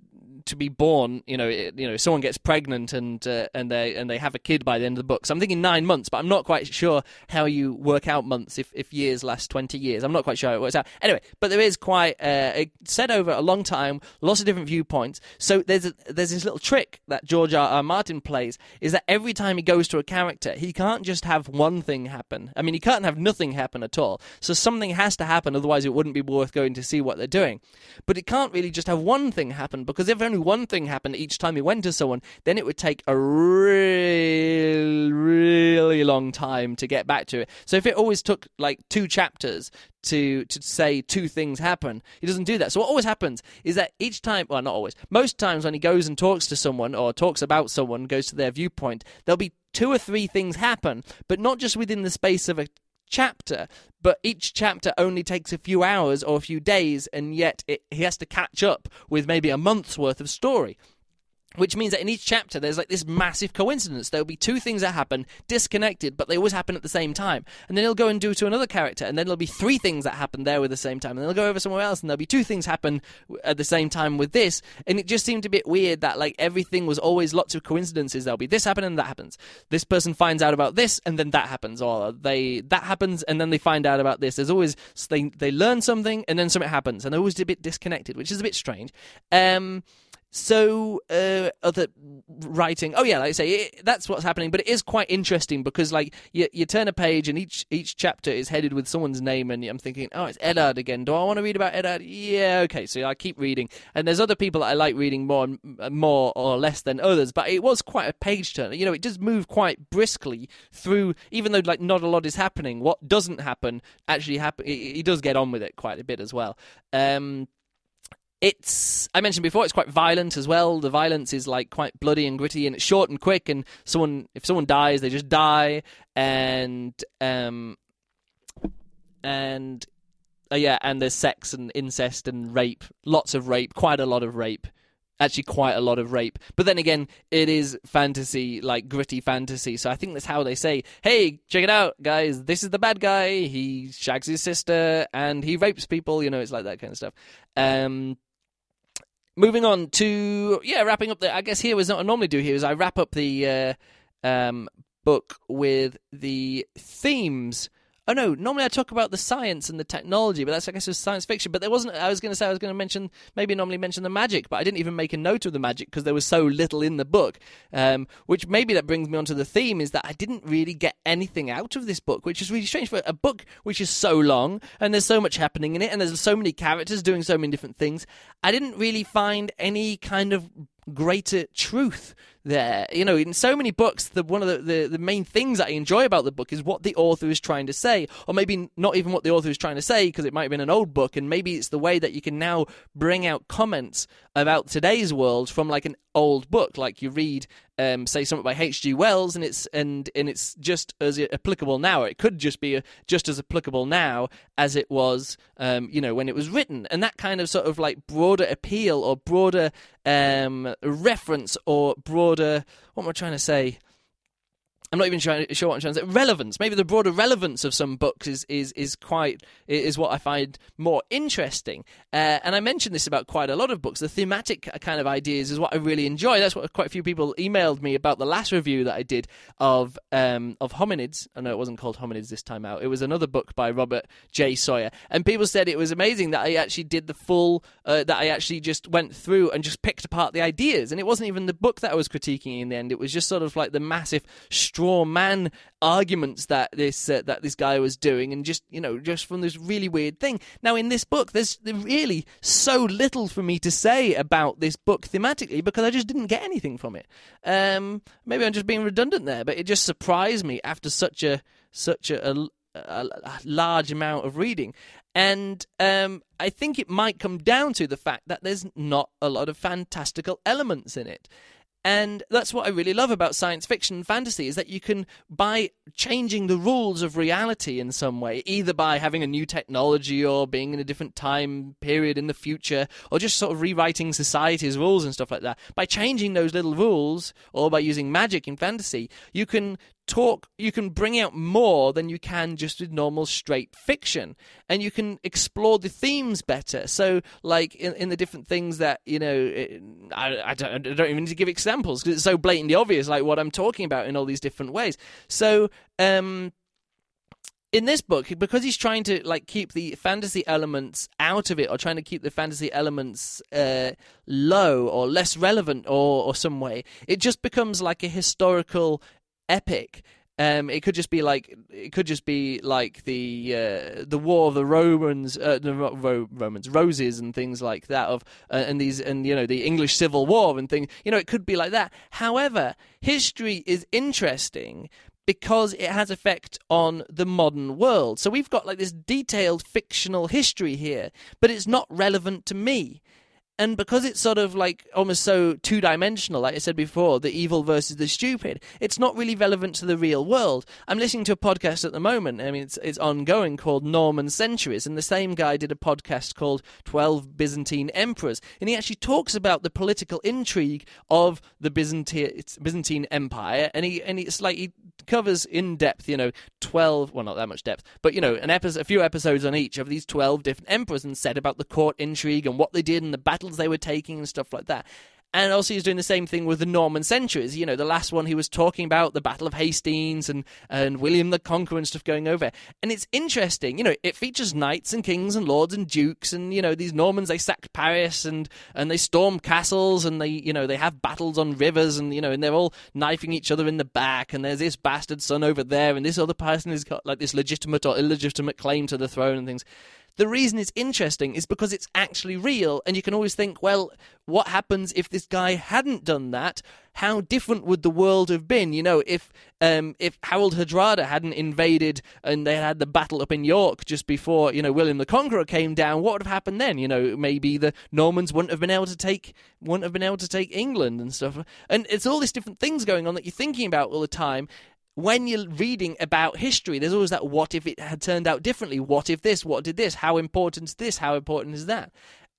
Speaker 1: to be born, you know, it, you know, someone gets pregnant and uh, and they and they have a kid by the end of the book. So I'm thinking nine months, but I'm not quite sure how you work out months if, if years last twenty years. I'm not quite sure how it works out. Anyway, but there is quite uh, it set over a long time, lots of different viewpoints. So there's a, there's this little trick that George R. R. Martin plays, is that every time he goes to a character, he can't just have one thing happen. I mean, he can't have nothing happen at all. So something has to happen, otherwise it wouldn't be worth going to see what they're doing. But it can't really just have one thing happen, because if only only one thing happened each time he went to someone, then it would take a really, really long time to get back to it. So if it always took like two chapters to to say two things happen, he doesn't do that. So what always happens is that each time, well, not always, most times when he goes and talks to someone or talks about someone, goes to their viewpoint, there'll be two or three things happen, but not just within the space of a chapter, but each chapter only takes a few hours or a few days, and yet it, he has to catch up with maybe a month's worth of story. Which means that in each chapter, there's like this massive coincidence. There'll be two things that happen, disconnected, but they always happen at the same time. And then he'll go and do to another character, and then there'll be three things that happen there with the same time. And then he'll go over somewhere else, and there'll be two things happen at the same time with this. And it just seemed a bit weird that like everything was always lots of coincidences. There'll be this happen and that happens. This person finds out about this, and then that happens. Or they that happens, and then they find out about this. There's always they they learn something, and then something happens, and they're always a bit disconnected, which is a bit strange. Um. So, uh, other writing, oh yeah, like I say, it, that's what's happening, but it is quite interesting because, like, you, you turn a page and each each chapter is headed with someone's name, and I'm thinking, oh, it's Eddard again. Do I want to read about Eddard? Yeah, okay, so I keep reading. And there's other people that I like reading more more or less than others, but it was quite a page turner. You know, it does move quite briskly through, even though, like, not a lot is happening. What doesn't happen actually happen. He, he does get on with it quite a bit as well. Um... It's, I mentioned before, it's quite violent as well. The violence is like quite bloody and gritty, and it's short and quick, and someone, if someone dies, they just die, and, um, and, uh, yeah, and there's sex and incest and rape, lots of rape, quite a lot of rape. Actually, quite a lot of rape. But then again, it is fantasy, like gritty fantasy. So I think that's how they say, hey, check it out, guys. This is the bad guy. He shags his sister and he rapes people. You know, it's like that kind of stuff. Um, moving on to, yeah, wrapping up the, I guess here was what I normally do here is I wrap up the uh, um, book with the themes. Oh no, normally I talk about the science and the technology, but that's, I guess, was science fiction. But there wasn't, I was going to say, I was going to mention, maybe normally mention the magic, but I didn't even make a note of the magic because there was so little in the book. Um, which maybe that brings me on to the theme, is that I didn't really get anything out of this book, which is really strange for a book which is so long, and there's so much happening in it, and there's so many characters doing so many different things. I didn't really find any kind of greater truth there. You know, in so many books, the one of the, the, the main things that I enjoy about the book is what the author is trying to say, or maybe not even what the author is trying to say, because it might have been an old book, and maybe it's the way that you can now bring out comments about today's world from like an old book. Like you read, um, say, something by H G Wells, and it's and and it's just as applicable now. Or it could just be a, just as applicable now as it was, um, you know, when it was written. And that kind of sort of like broader appeal or broader um, reference or broader, what am I trying to say? I'm not even trying, sure what I'm trying to say. Relevance. Maybe the broader relevance of some books is is is quite is what I find more interesting. Uh, and I mentioned this about quite a lot of books. The thematic kind of ideas is what I really enjoy. That's what quite a few people emailed me about the last review that I did of um, of Hominids. I know it wasn't called Hominids this time out. It was another book by Robert J. Sawyer. And people said it was amazing that I actually did the full, uh, that I actually just went through and just picked apart the ideas. And it wasn't even the book that I was critiquing in the end. It was just sort of like the massive straw man arguments that this uh, that this guy was doing, and just, you know, just from this really weird thing. Now in this book there's really so little for me to say about this book thematically, because I just didn't get anything from it. Um, maybe I'm just being redundant there, but it just surprised me after such a such a, a, a large amount of reading. And um, I think it might come down to the fact that there's not a lot of fantastical elements in it. And that's what I really love about science fiction and fantasy, is that you can, by changing the rules of reality in some way, either by having a new technology or being in a different time period in the future, or just sort of rewriting society's rules and stuff like that, by changing those little rules, or by using magic in fantasy, you can talk, you can bring out more than you can just with normal straight fiction, and you can explore the themes better. So, like in, in the different things that, you know, it, I, I, don't, I don't even need to give examples because it's so blatantly obvious, like what I'm talking about in all these different ways. So, um, in this book, because he's trying to like keep the fantasy elements out of it, or trying to keep the fantasy elements uh, low or less relevant, or, or some way, it just becomes like a historical epic. Um, it could just be like it could just be like the uh, the War of the Romans, uh, the Ro- Ro- Romans, roses and things like that of uh, and these and you know the English Civil War and things. You know, it could be like that. However, history is interesting because it has effect on the modern world. So we've got like this detailed fictional history here, but it's not relevant to me. And because it's sort of like almost so two-dimensional, like I said before, the evil versus the stupid, it's not really relevant to the real world. I'm listening to a podcast at the moment, I mean, it's it's ongoing, called Norman Centuries, and the same guy did a podcast called twelve Byzantine Emperors, and he actually talks about the political intrigue of the Byzantine, Byzantine Empire, and he and it's like he covers in depth, you know, twelve, well, not that much depth, but, you know, an episode, a few episodes on each of these twelve different emperors and said about the court intrigue and what they did and the battles they were taking and stuff like that. And also he's doing the same thing with the Norman centuries. You know, the last one he was talking about the Battle of Hastings and, and William the Conqueror and stuff going over. And it's interesting. You know, it features knights and kings and lords and dukes and, you know, these Normans, they sacked Paris and, and they stormed castles and they, you know, they have battles on rivers and, you know, and they're all knifing each other in the back and there's this bastard son over there and this other person has got like this legitimate or illegitimate claim to the throne and things. The reason it's interesting is because it's actually real, and you can always think, well, what happens if this guy hadn't done that? How different would the world have been? You know, if um, if Harold Hardrada hadn't invaded and they had the battle up in York just before, you know, William the Conqueror came down, what would have happened then? You know, maybe the Normans wouldn't have been able to take wouldn't have been able to take England and stuff. And it's all these different things going on that you're thinking about all the time. When you're reading about history, there's always that, what if it had turned out differently? What if this? What did this? How important is this? How important is that?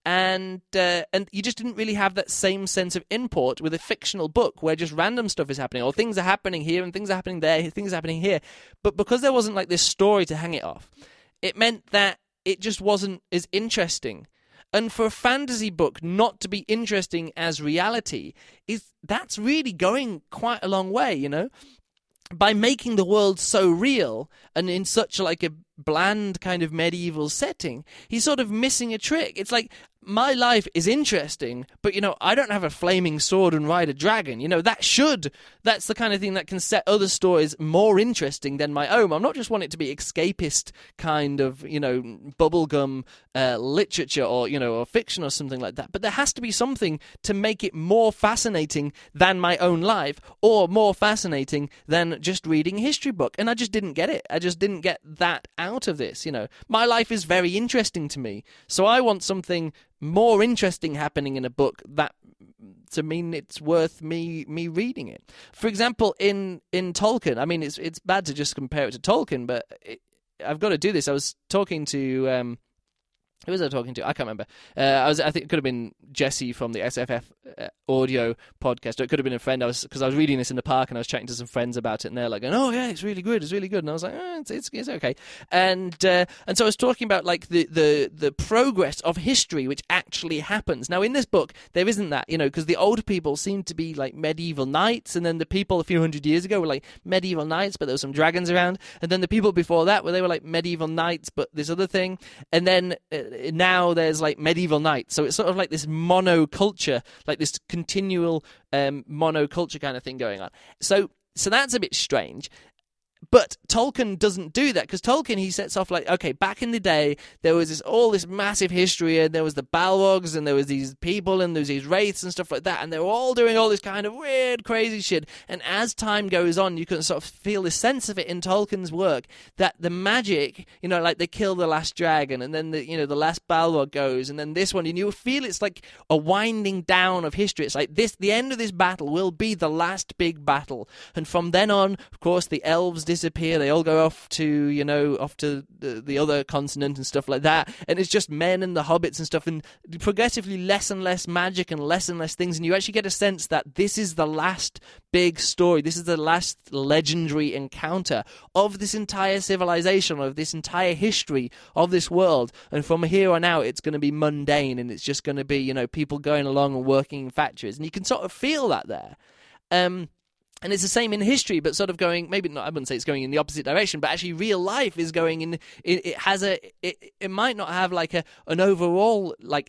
Speaker 1: And uh, and you just didn't really have that same sense of import with a fictional book where just random stuff is happening, or things are happening here and things are happening there, things are happening here. But because there wasn't like this story to hang it off, it meant that it just wasn't as interesting. And for a fantasy book not to be interesting as reality, is that's really going quite a long way, you know? By making the world so real and in such like a bland kind of medieval setting, he's sort of missing a trick. It's like, my life is interesting, but, you know, I don't have a flaming sword and ride a dragon. You know, that should, that's the kind of thing that can set other stories more interesting than my own. I'm not just want it to be escapist kind of, you know, bubblegum uh, literature or, you know, or fiction or something like that. But there has to be something to make it more fascinating than my own life, or more fascinating than just reading a history book. And I just didn't get it. I just didn't get that out of this, you know. My life is very interesting to me, so I want something more interesting happening in a book that to mean it's worth me me reading it. For example, in in Tolkien, I mean, it's it's bad to just compare it to Tolkien, but it, I've got to do this. I was talking to um, who was I talking to? I can't remember. Uh, I was. I think it could have been Jesse from the S F F uh, audio podcast. Or it could have been a friend. I was because I was reading this in the park and I was chatting to some friends about it, and they're like, "Oh yeah, it's really good. It's really good." And I was like, oh, "It's it's, it's okay." And uh, and so I was talking about like the, the the progress of history which actually happens. Now in this book there isn't that, you know, because the older people seem to be like medieval knights, and then the people a few hundred years ago were like medieval knights, but there were some dragons around, and then the people before that where they were like medieval knights, but this other thing, and then. Uh, Now there's like medieval knights, so it's sort of like this monoculture, like this continual um, monoculture kind of thing going on. So, so that's a bit strange. But Tolkien doesn't do that, because Tolkien, he sets off like, okay, back in the day, there was this all this massive history, and there was the Balrogs, and there was these people, and there was these wraiths and stuff like that, and they were all doing all this kind of weird, crazy shit. And as time goes on, you can sort of feel the sense of it in Tolkien's work, that the magic, you know, like they kill the last dragon, and then the, you know, the last Balrog goes, and then this one, and you feel it's like a winding down of history. It's like this, the end of this battle will be the last big battle, and from then on, of course, the elves disappear, they all go off to, you know, off to the, the other continent and stuff like that, and it's just men and the hobbits and stuff, and progressively less and less magic and less and less things, and you actually get a sense that this is the last big story, this is the last legendary encounter of this entire civilization, of this entire history of this world, and from here on out it's going to be mundane, and it's just going to be, you know, people going along and working in factories, and you can sort of feel that there. Um... And it's the same in history, but sort of going, maybe not, I wouldn't say it's going in the opposite direction, but actually real life is going in, it, it has a, it, it might not have like a, an overall, like,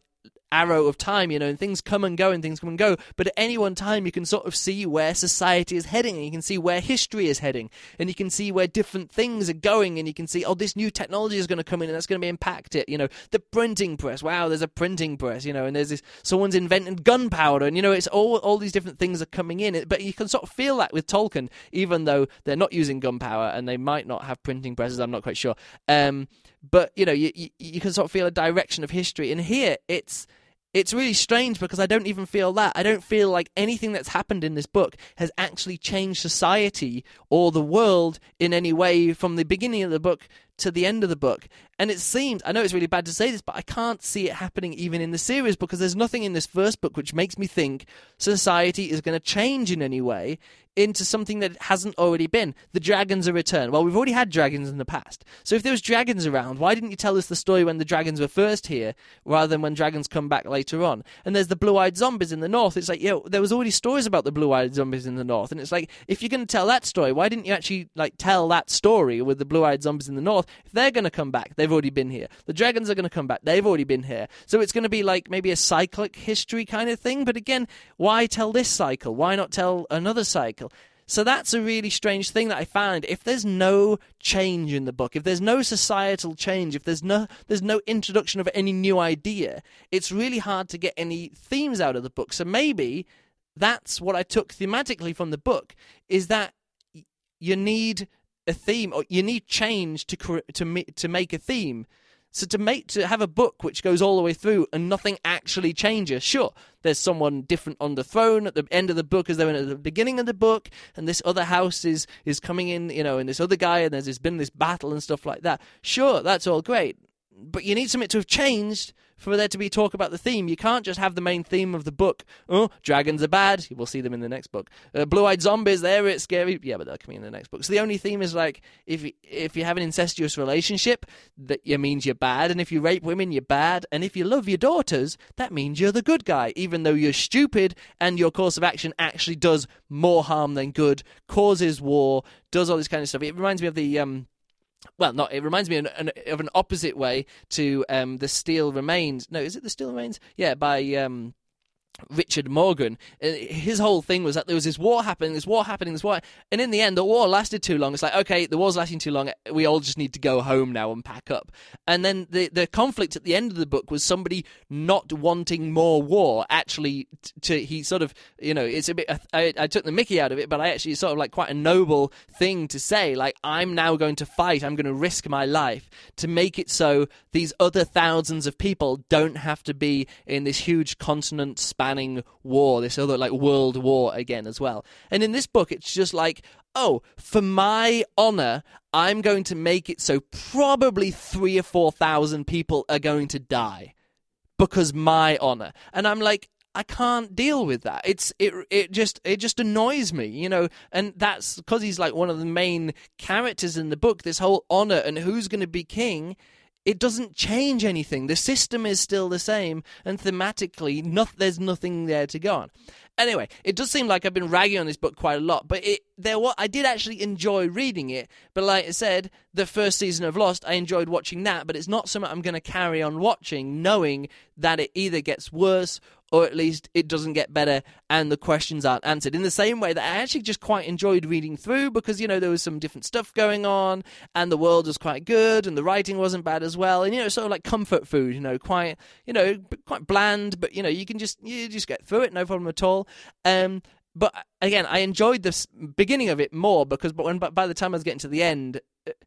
Speaker 1: arrow of time, you know, and things come and go and things come and go. But at any one time, you can sort of see where society is heading, and you can see where history is heading, and you can see where different things are going, and you can see, oh, this new technology is going to come in and that's going to impact it. You know, the printing press. Wow, there's a printing press, you know, and there's this, someone's invented gunpowder, and, you know, it's all, all these different things are coming in. But you can sort of feel that with Tolkien, even though they're not using gunpowder and they might not have printing presses, I'm not quite sure. Um, but, you know, you, you, you can sort of feel a direction of history. And here, it's It's really strange because I don't even feel that. I don't feel like anything that's happened in this book has actually changed society or the world in any way from the beginning of the book to the end of the book. And it seems, I know it's really bad to say this, but I can't see it happening even in the series because there's nothing in this first book which makes me think society is going to change in any way into something that it hasn't already been. The dragons are returned. Well, we've already had dragons in the past. So if there was dragons around, why didn't you tell us the story when the dragons were first here rather than when dragons come back later on? And there's the blue-eyed zombies in the north. It's like, you know, there was already stories about the blue-eyed zombies in the north. And it's like, if you're going to tell that story, why didn't you actually like tell that story with the blue-eyed zombies in the north? If they're going to come back, they've already been here. The dragons are going to come back. They've already been here. So it's going to be like maybe a cyclic history kind of thing. But again, why tell this cycle? Why not tell another cycle? So that's a really strange thing that I found. If there's no change in the book, if there's no societal change, if there's no there's no introduction of any new idea, it's really hard to get any themes out of the book. So maybe that's what I took thematically from the book, is that you need a theme, or you need change to to to make a theme. So to make to have a book which goes all the way through and nothing actually changes, sure, there's someone different on the throne at the end of the book as they were at the beginning of the book, and this other house is is coming in, you know, and this other guy, and there's, there's been this battle and stuff like that. Sure, that's all great, but you need something to have changed for there to be talk about the theme. You can't just have the main theme of the book. Oh, dragons are bad. We'll see them in the next book. Uh, blue-eyed zombies, they're a bit scary. Yeah, but they're coming in the next book. So the only theme is like, if you, if you have an incestuous relationship, that means you're bad. And if you rape women, you're bad. And if you love your daughters, that means you're the good guy, even though you're stupid and your course of action actually does more harm than good, causes war, does all this kind of stuff. It reminds me of the... um. Well, not. It reminds me of an, of an opposite way to um, The Steel Remains. No, is it The Steel Remains? Yeah, by um, Richard Morgan. His whole thing was that there was this war happening, this war happening, this war, and in the end, the war lasted too long. It's like, okay, the war's lasting too long. We all just need to go home now and pack up. And then the the conflict at the end of the book was somebody not wanting more war. Actually, to he sort of, you know, it's a bit. I, I took the mickey out of it, but I actually sort of like quite a noble thing to say. Like, I'm now going to fight. I'm going to risk my life to make it so these other thousands of people don't have to be in this huge continent spanning war, this other like world war again as well. And in this book, it's just like, oh, for my honor, I'm going to make it so probably three or four thousand people are going to die because my honor. And I'm like, I can't deal with that. It's it it just it just annoys me, you know. And that's because he's like one of the main characters in the book. This whole honor and who's going to be king. It doesn't change anything. The system is still the same, and thematically, no, there's nothing there to go on. Anyway, it does seem like I've been ragging on this book quite a lot, but it there what I did actually enjoy reading it. But like I said, the first season of Lost, I enjoyed watching that, but it's not something I'm going to carry on watching, knowing that it either gets worse or at least it doesn't get better and the questions aren't answered. In the same way that I actually just quite enjoyed reading through because, you know, there was some different stuff going on and the world was quite good and the writing wasn't bad as well. And, you know, sort of like comfort food, you know, quite, you know, quite bland, but, you know, you can just, you just get through it, no problem at all. Um, but again, I enjoyed the beginning of it more because but when by the time I was getting to the end,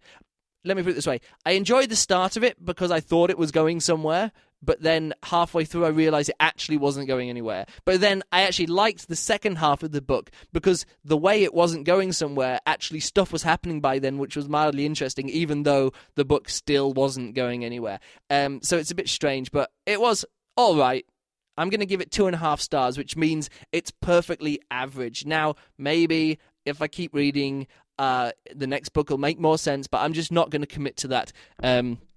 Speaker 1: let me put it this way. I enjoyed the start of it because I thought it was going somewhere, but then halfway through I realised it actually wasn't going anywhere. But then I actually liked the second half of the book because the way it wasn't going somewhere, actually stuff was happening by then which was mildly interesting, even though the book still wasn't going anywhere. Um, so it's a bit strange, but it was all right. I'm going to give it two and a half stars, which means it's perfectly average. Now, maybe if I keep reading, uh, the next book will make more sense, but I'm just not going to commit to that. Um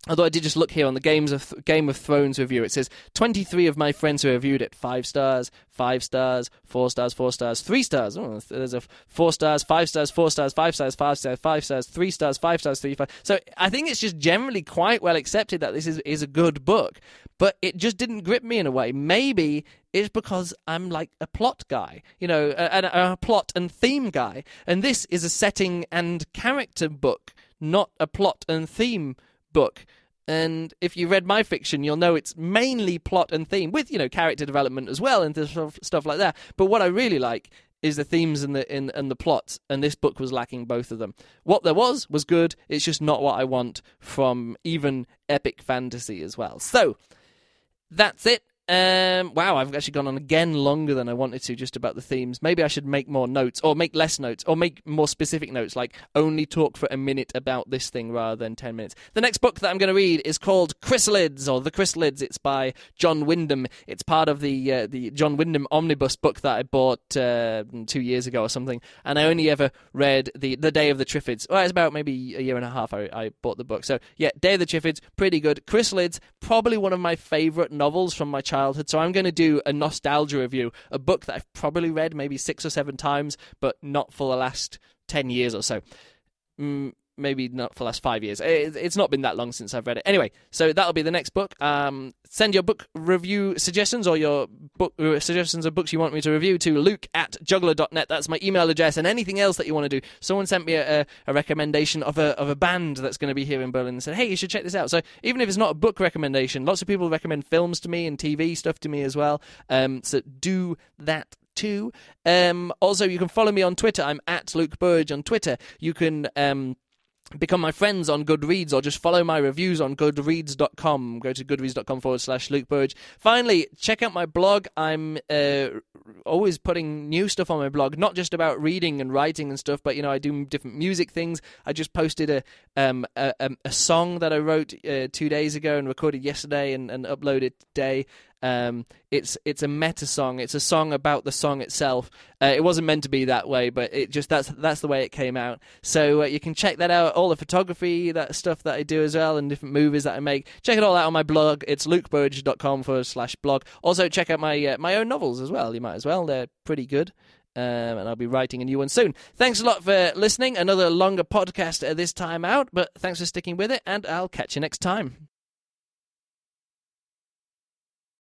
Speaker 1: Although I did just look here on the Games of Game of Thrones review, it says twenty-three of my friends who reviewed it, five stars, five stars, four stars, four stars, three stars. Oh, there's a four stars, five stars, four stars, five stars, five stars, five stars, three stars, five stars, three, five. So I think it's just generally quite well accepted that this is, is a good book, but it just didn't grip me in a way. Maybe it's because I'm like a plot guy, you know, a, a, a plot and theme guy, and this is a setting and character book, not a plot and theme book. And if you read my fiction, you'll know it's mainly plot and theme, with, you know, character development as well and stuff, stuff like that. But what I really like is the themes and the in, and the plots, and this book was lacking both of them. What there was was good. It's just not what I want from even epic fantasy as well. So that's it. Um, wow, I've actually gone on again longer than I wanted to just about the themes. Maybe I should make more notes, or make less notes, or make more specific notes, like only talk for a minute about this thing rather than ten minutes. The next book that I'm going to read is called Chrysalids, or The Chrysalids. It's by John Wyndham. It's part of the uh, the John Wyndham omnibus book that I bought uh, two years ago or something, and I only ever read the, the Day of the Triffids. Well, it's about maybe a year and a half I, I bought the book. So, yeah, Day of the Triffids, pretty good. Chrysalids, probably one of my favourite novels from my childhood. Childhood, so I'm going to do a nostalgia review, a book that I've probably read maybe six or seven times, but not for the last ten years or so. Mm, maybe not for the last five years. It's not been that long since I've read it. Anyway, so that'll be the next book. Um, send your book review suggestions or your book uh, suggestions of books you want me to review to luke at juggler dot net. That's my email address, and anything else that you want to do. Someone sent me a, a, a recommendation of a of a band that's going to be here in Berlin and said, hey, you should check this out. So even if it's not a book recommendation, lots of people recommend films to me and T V stuff to me as well. Um, so do that too. Um, also, you can follow me on Twitter. I'm at Luke Burridge on Twitter. You can Um, become my friends on Goodreads, or just follow my reviews on goodreads dot com. Go to goodreads.com forward slash Luke Burridge. Finally, check out my blog. I'm uh, always putting new stuff on my blog, not just about reading and writing and stuff, but, you know, I do different music things. I just posted a um, a, a song that I wrote uh, two days ago and recorded yesterday and, and uploaded today. Um, it's it's a meta song. It's a song about the song itself. Uh, it wasn't meant to be that way, but it just that's that's the way it came out. So uh, you can check that out. All the photography, that stuff that I do as well, and different movies that I make. Check it all out on my blog. It's lukeburridge.com forward slash blog. Also check out my uh, my own novels as well. You might as well. They're pretty good. Um, and I'll be writing a new one soon. Thanks a lot for listening. Another longer podcast uh, this time out, but thanks for sticking with it, and I'll catch you next time.